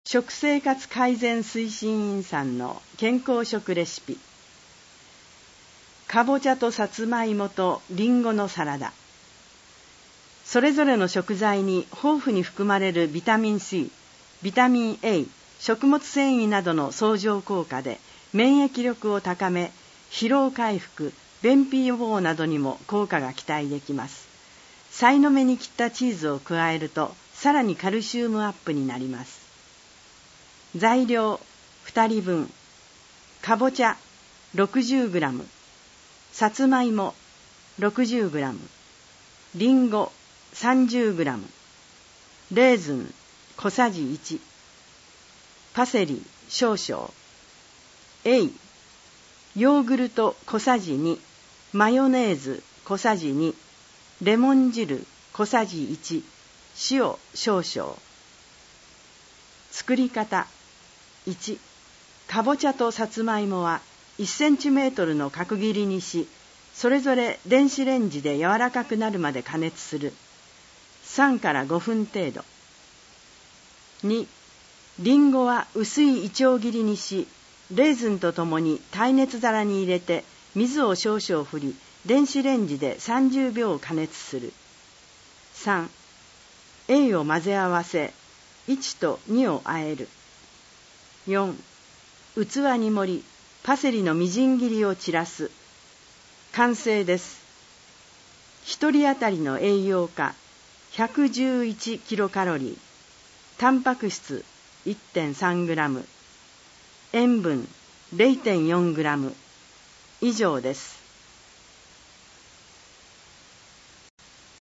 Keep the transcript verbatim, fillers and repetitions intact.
食生活改善推進員さんの健康食レシピ。かぼちゃとさつまいもとりんごのサラダ。それぞれの食材に豊富に含まれるビタミン C、ビタミン A、食物繊維などの相乗効果で免疫力を高め、疲労回復、便秘予防などにも効果が期待できます。さいの目に切ったチーズを加えると、さらにカルシウムアップになります。材料ふたりぶん、かぼちゃ ろくじゅうグラム、さつまいも ろくじゅうグラム、りんご さんじゅうグラム、レーズン小さじいち、パセリ少々、エイ、ヨーグルト小さじに、マヨネーズ小さじに、レモン汁小さじいち、塩少々。作り方。いち、かぼちゃとさつまいもはいちセンチメートルの角切りにし、それぞれ電子レンジで柔らかくなるまで加熱する。さんからごふん程度。に、りんごは薄いいちょう切りにし、レーズンとともに耐熱皿に入れて水を少々振り、電子レンジでさんじゅうびょう加熱する。さん、エイを混ぜ合わせ、いちとにを和える。よん、器に盛り、パセリのみじん切りを散らす。完成です。ひとり当たりの栄養価ひゃくじゅういちキロカロリー、タンパク質 いってんさんグラム、塩分 れいてんよんグラム、以上です。